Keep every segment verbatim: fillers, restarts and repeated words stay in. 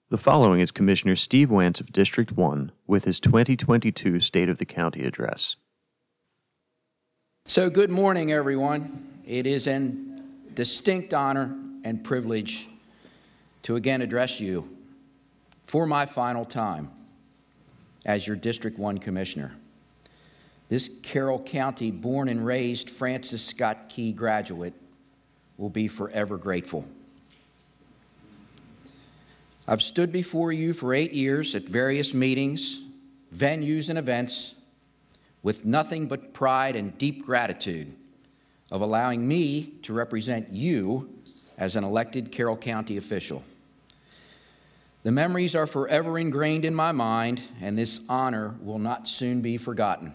The following is Commissioner Steve Wantz of District one with his twenty twenty-two State of the County Address. So good morning, everyone. It is a distinct honor and privilege to again address you for my final time as your District one Commissioner. This Carroll County born and raised Francis Scott Key graduate will be forever grateful. I've stood before you for eight years at various meetings, venues, and events with nothing but pride and deep gratitude of allowing me to represent you as an elected Carroll County official. The memories are forever ingrained in my mind, and this honor will not soon be forgotten.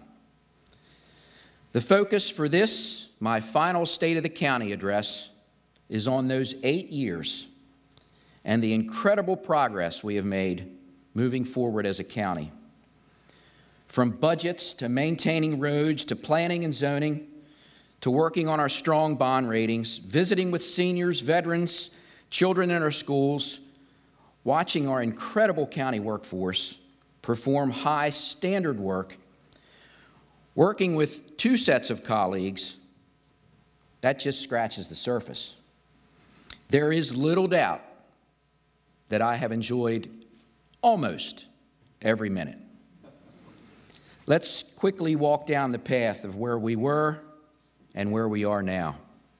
The focus for this, my final State of the County address, is on those eight years and the incredible progress we have made moving forward as a county. From budgets to maintaining roads to planning and zoning to working on our strong bond ratings, visiting with seniors, veterans, children in our schools, watching our incredible county workforce perform high standard work, working with two sets of colleagues, that just scratches the surface. There is little doubt that I have enjoyed almost every minute. Let's quickly walk down the path of where we were and where we are now.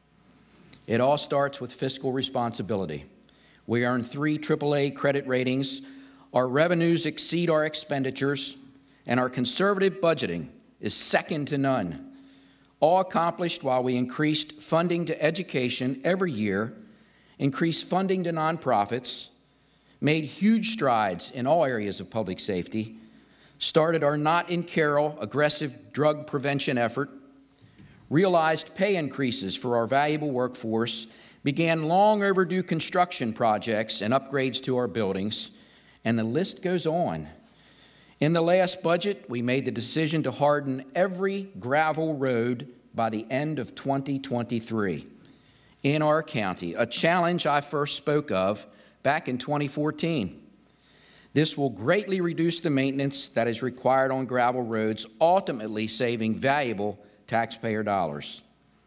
It all starts with fiscal responsibility. We earned three triple A credit ratings, our revenues exceed our expenditures, and our conservative budgeting is second to none. All accomplished while we increased funding to education every year, increased funding to nonprofits, made huge strides in all areas of public safety, started our Not in Carroll aggressive drug prevention effort, realized pay increases for our valuable workforce, began long overdue construction projects and upgrades to our buildings, and the list goes on. In the last budget, we made the decision to harden every gravel road by the end of twenty twenty-three in our county, a challenge I first spoke of back in twenty fourteen. This will greatly reduce the maintenance that is required on gravel roads, ultimately saving valuable taxpayer dollars.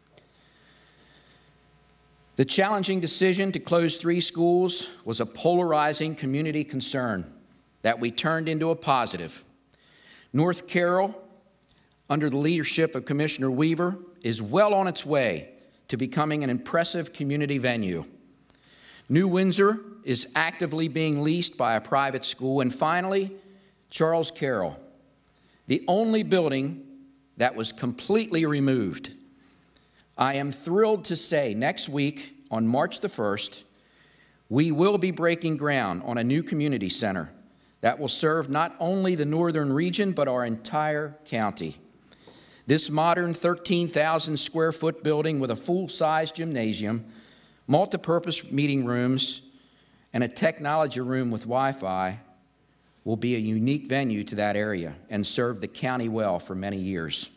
The challenging decision to close three schools was a polarizing community concern that we turned into a positive. North Carroll, under the leadership of Commissioner Weaver, is well on its way to becoming an impressive community venue. New Windsor is actively being leased by a private school. And finally, Charles Carroll, the only building that was completely removed. I am thrilled to say next week, on March the first, we will be breaking ground on a new community center that will serve not only the northern region, but our entire county. This modern thirteen thousand square foot building with a full-size gymnasium, multi-purpose meeting rooms, and a technology room with Wi-Fi will be a unique venue to that area and serve the county well for many years.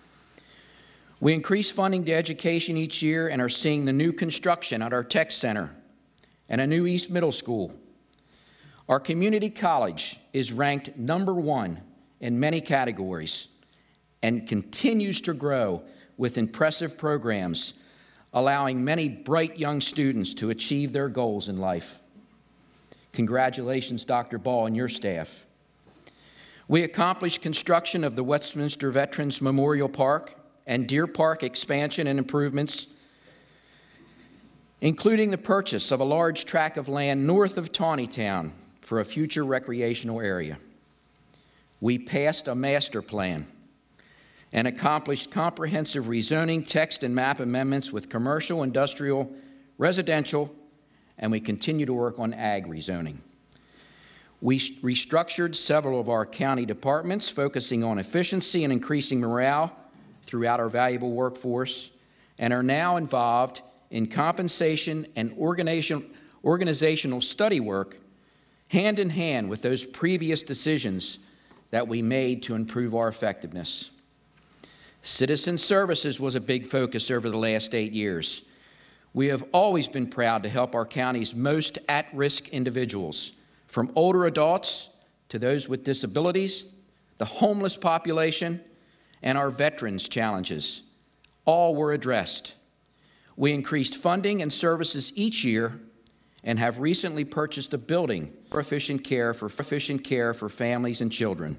We increase funding to education each year and are seeing the new construction at our tech center and a new East Middle School. Our community college is ranked number one in many categories and continues to grow with impressive programs, allowing many bright young students to achieve their goals in life. Congratulations, Doctor Ball and your staff. We accomplished construction of the Westminster Veterans Memorial Park and Deer Park expansion and improvements, including the purchase of a large tract of land north of Tawnytown for a future recreational area. We passed a master plan and accomplished comprehensive rezoning, text and map amendments with commercial, industrial, residential, and we continue to work on ag rezoning. We restructured several of our county departments, focusing on efficiency and increasing morale throughout our valuable workforce, and are now involved in compensation and organization, organizational study work hand in hand with those previous decisions that we made to improve our effectiveness. Citizen services was a big focus over the last eight years. We have always been proud to help our county's most at-risk individuals, from older adults to those with disabilities, the homeless population, and our veterans' challenges. All were addressed. We increased funding and services each year and have recently purchased a building for efficient care for efficient care for families and children.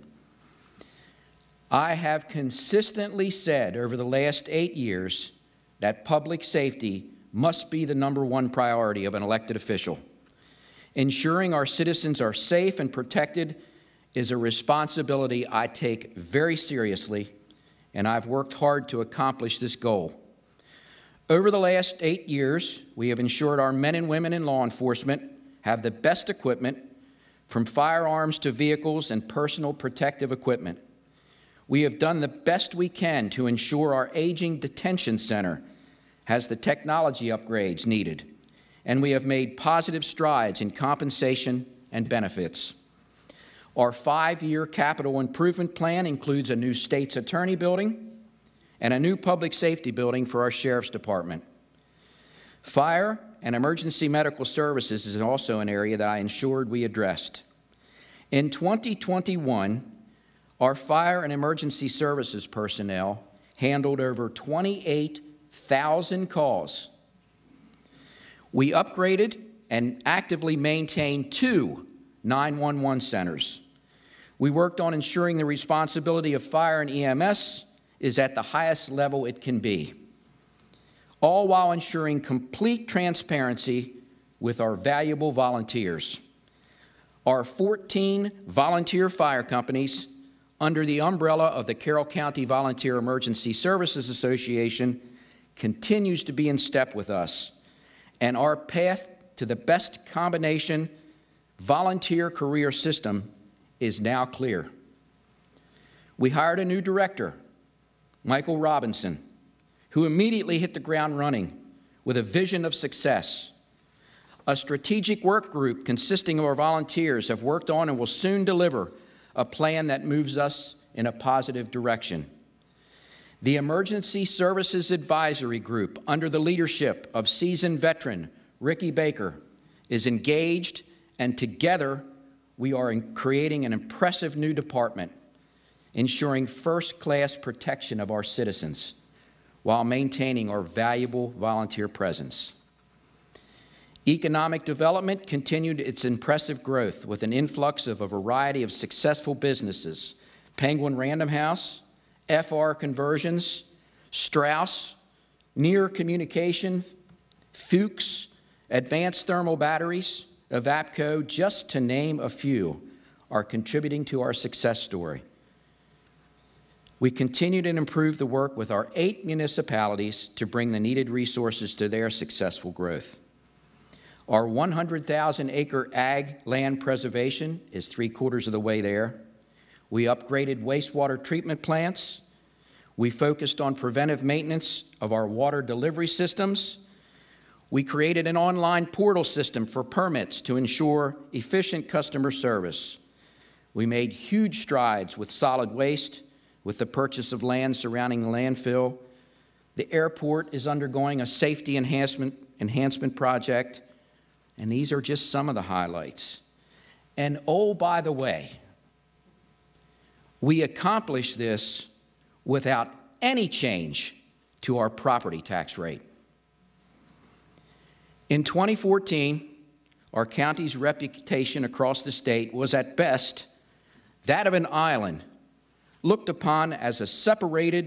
I have consistently said over the last eight years that public safety must be the number one priority of an elected official. Ensuring our citizens are safe and protected is a responsibility I take very seriously, and I've worked hard to accomplish this goal. Over the last eight years, we have ensured our men and women in law enforcement have the best equipment, from firearms to vehicles and personal protective equipment. We have done the best we can to ensure our aging detention center has the technology upgrades needed, and we have made positive strides in compensation and benefits. Our five-year capital improvement plan includes a new state's attorney building and a new public safety building for our sheriff's department. Fire and emergency medical services is also an area that I ensured we addressed. In twenty twenty-one, our fire and emergency services personnel handled over twenty-eight thousand calls. We upgraded and actively maintained two nine one one centers. We worked on ensuring the responsibility of fire and E M S is at the highest level it can be, all while ensuring complete transparency with our valuable volunteers. Our fourteen volunteer fire companies under the umbrella of the Carroll County Volunteer Emergency Services Association continues to be in step with us, and our path to the best combination volunteer career system is now clear. We hired a new director, Michael Robinson, who immediately hit the ground running with a vision of success. A strategic work group consisting of our volunteers have worked on and will soon deliver a plan that moves us in a positive direction. The Emergency Services Advisory Group, under the leadership of seasoned veteran Ricky Baker, is engaged, and together we are creating an impressive new department, ensuring first-class protection of our citizens while maintaining our valuable volunteer presence. Economic development continued its impressive growth with an influx of a variety of successful businesses: Penguin Random House, F R Conversions, Strauss, Near Communication, Fuchs, Advanced Thermal Batteries, Evapco, just to name a few, are contributing to our success story. We continued and improved the work with our eight municipalities to bring the needed resources to their successful growth. Our one hundred thousand acre ag land preservation is three quarters of the way there. We upgraded wastewater treatment plants. We focused on preventive maintenance of our water delivery systems. We created an online portal system for permits to ensure efficient customer service. We made huge strides with solid waste, with the purchase of land surrounding the landfill. The airport is undergoing a safety enhancement, enhancement project, and these are just some of the highlights. And oh, by the way, we accomplished this without any change to our property tax rate. In twenty fourteen, our county's reputation across the state was at best that of an island, looked upon as a separated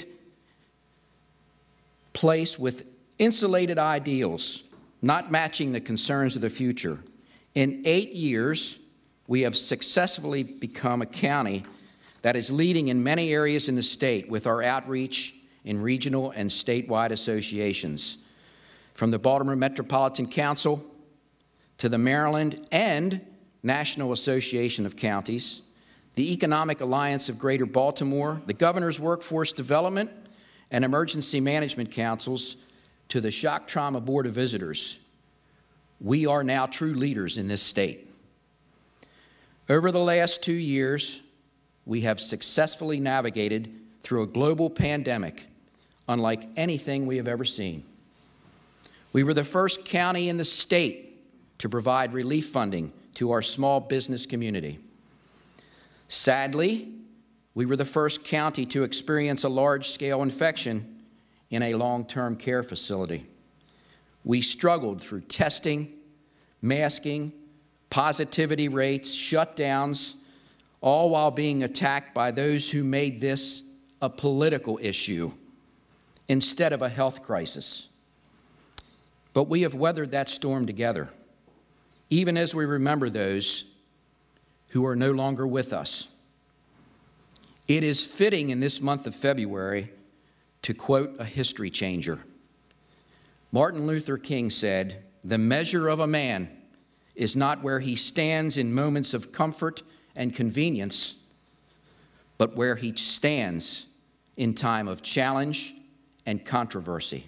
place with insulated ideals, not matching the concerns of the future. In eight years, we have successfully become a county that is leading in many areas in the state with our outreach in regional and statewide associations. From the Baltimore Metropolitan Council to the Maryland and National Association of Counties, the Economic Alliance of Greater Baltimore, the Governor's Workforce Development and Emergency Management Councils, to the Shock Trauma Board of Visitors, we are now true leaders in this state. Over the last two years, we have successfully navigated through a global pandemic unlike anything we have ever seen. We were the first county in the state to provide relief funding to our small business community. Sadly, we were the first county to experience a large-scale infection in a long-term care facility. We struggled through testing, masking, positivity rates, shutdowns, all while being attacked by those who made this a political issue instead of a health crisis. But we have weathered that storm together, even as we remember those who are no longer with us. It is fitting in this month of February to quote a history changer. Martin Luther King said, "The measure of a man is not where he stands in moments of comfort and convenience, but where he stands in time of challenge and controversy."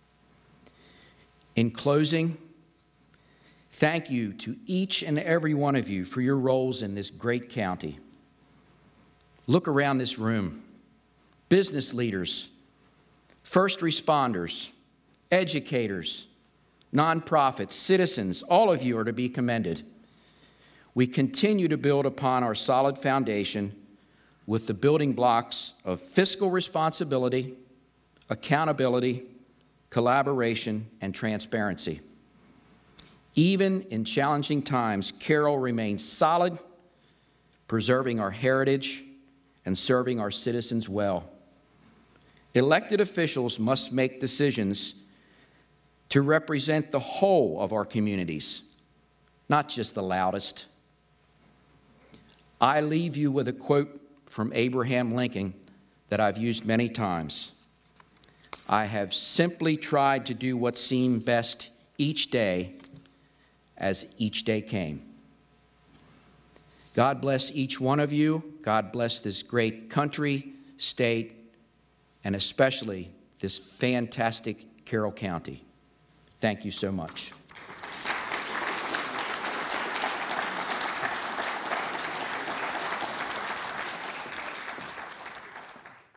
In closing, thank you to each and every one of you for your roles in this great county. Look around this room. Business leaders, first responders, educators, nonprofits, citizens, all of you are to be commended. We continue to build upon our solid foundation with the building blocks of fiscal responsibility, accountability, collaboration, and transparency. Even in challenging times, Carroll remains solid, preserving our heritage and serving our citizens well. Elected officials must make decisions to represent the whole of our communities, not just the loudest. I leave you with a quote from Abraham Lincoln that I've used many times. "I have simply tried to do what seemed best each day as each day came." God bless each one of you. God bless this great country, state, and especially this fantastic Carroll County. Thank you so much.